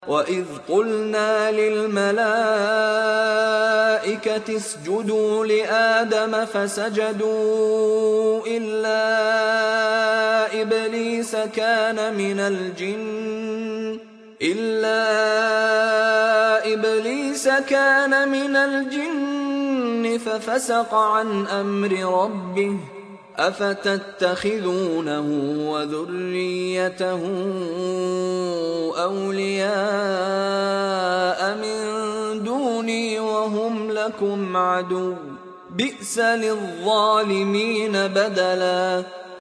وَإِذْ قُلْنَا لِلْمَلَائِكَةِ اسْجُدُوا لِآدَمَ فَسَجَدُوا إِلَّا إِبْلِيسَ كَانَ مِنَ الْجِنِّ فَفَسَقَ عَنْ أَمْرِ رَبِّهِ ۗ أَفَتَتَّخِذُونَهُ وَذُرِّيَّتَهُ أَوْلِيَاءَ مِن دُونِي وَهُمْ لَكُمْ عَدُوٌّ ۚ بِئْسَ لِلظَّالِمِينَ بَدَلًا